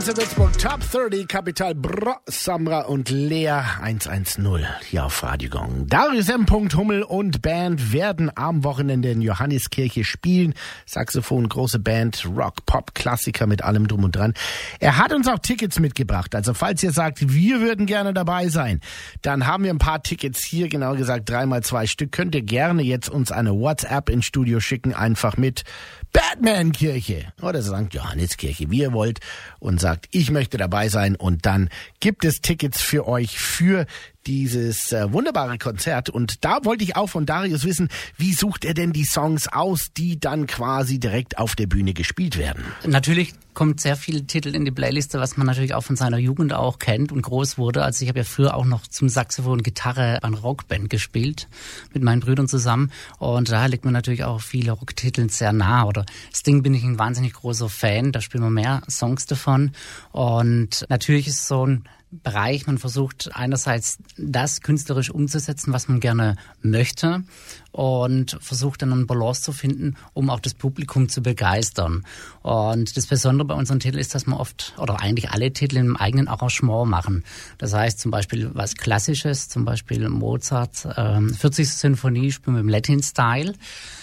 Radio Würzburg Top 30, Capital Bra, Samra und Lea 110 hier auf Radio Gong. Darius M. Hummel und Band werden am Wochenende in Johanneskirche spielen. Saxophon, große Band, Rock, Pop, Klassiker mit allem drum und dran. Er hat uns auch Tickets mitgebracht. Also falls ihr sagt, wir würden gerne dabei sein, dann haben wir ein paar Tickets hier, genauer gesagt 3x2 Stück. Könnt ihr gerne jetzt uns eine WhatsApp ins Studio schicken, einfach mit Batman-Kirche oder St. Johanneskirche, wie ihr wollt, und sagt, ich möchte dabei sein, und dann gibt es Tickets für euch für dieses wunderbare Konzert. Und da wollte ich auch von Darius wissen, wie sucht er denn die Songs aus, die dann quasi direkt auf der Bühne gespielt werden? Natürlich kommt sehr viele Titel in die Playliste, was man natürlich auch von seiner Jugend auch kennt und groß wurde. Also ich habe ja früher auch noch zum Saxophon, Gitarre bei einer Rockband gespielt, mit meinen Brüdern zusammen. Und daher liegt mir natürlich auch viele Rocktitel sehr nah. Oder Sting bin ich ein wahnsinnig großer Fan, da spielen wir mehr Songs davon. Und natürlich ist so ein Bereich, man versucht einerseits das künstlerisch umzusetzen, was man gerne möchte, und versucht dann einen Balance zu finden, um auch das Publikum zu begeistern. Und das Besondere bei unseren Titeln ist, dass wir oft, oder eigentlich alle Titel im eigenen Arrangement machen. Das heißt zum Beispiel was Klassisches, zum Beispiel Mozart, 40. Sinfonie spielen wir im Latin-Style.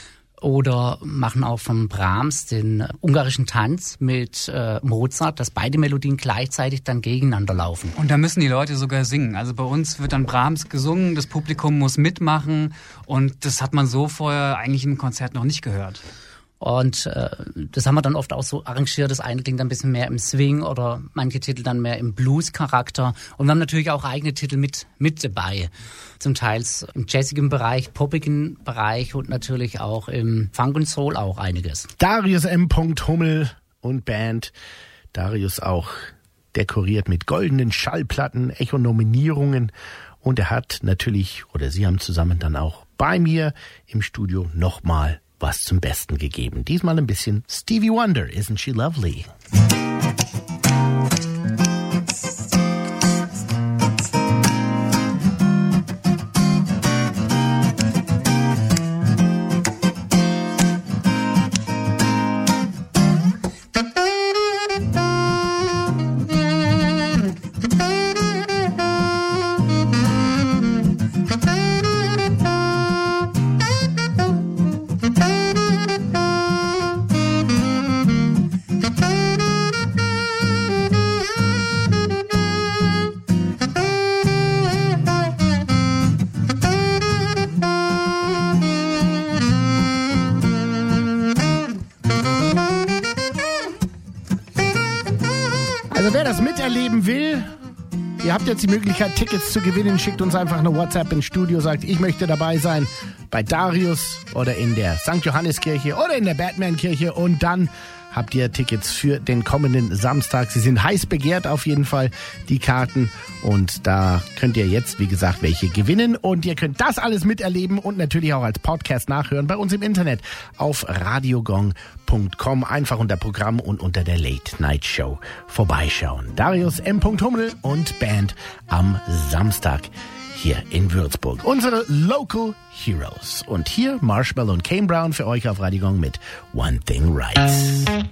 Oder machen auch von Brahms den ungarischen Tanz mit Mozart, dass beide Melodien gleichzeitig dann gegeneinander laufen. Und da müssen die Leute sogar singen. Also bei uns wird dann Brahms gesungen, das Publikum muss mitmachen, und das hat man so vorher eigentlich im Konzert noch nicht gehört. Und das haben wir dann oft auch so arrangiert. Das eine klingt dann ein bisschen mehr im Swing oder manche Titel dann mehr im Blues-Charakter. Und wir haben natürlich auch eigene Titel mit dabei. Zum Teil im jazzigen Bereich, poppigen Bereich und natürlich auch im Funk und Soul auch einiges. Darius M. Hummel und Band. Darius auch dekoriert mit goldenen Schallplatten, Echo-Nominierungen. Und er hat natürlich, oder sie haben zusammen dann auch bei mir im Studio nochmal was zum Besten gegeben. Diesmal ein bisschen Stevie Wonder, Isn't She Lovely? Also wer das miterleben will, ihr habt jetzt die Möglichkeit, Tickets zu gewinnen. Schickt uns einfach eine WhatsApp ins Studio, sagt, ich möchte dabei sein bei Darius oder in der St. Johanneskirche oder in der Batman-Kirche, und dann habt ihr Tickets für den kommenden Samstag. Sie sind heiß begehrt auf jeden Fall, die Karten, und da könnt ihr jetzt, wie gesagt, welche gewinnen, und ihr könnt das alles miterleben und natürlich auch als Podcast nachhören bei uns im Internet auf radiogong.com, einfach unter Programm und unter der Late Night Show vorbeischauen. Darius M. Hummel und Band am Samstag hier in Würzburg. Unsere Local Heroes. Und hier Marshmallow und Kane Brown für euch auf Radio Gong mit One Thing Right.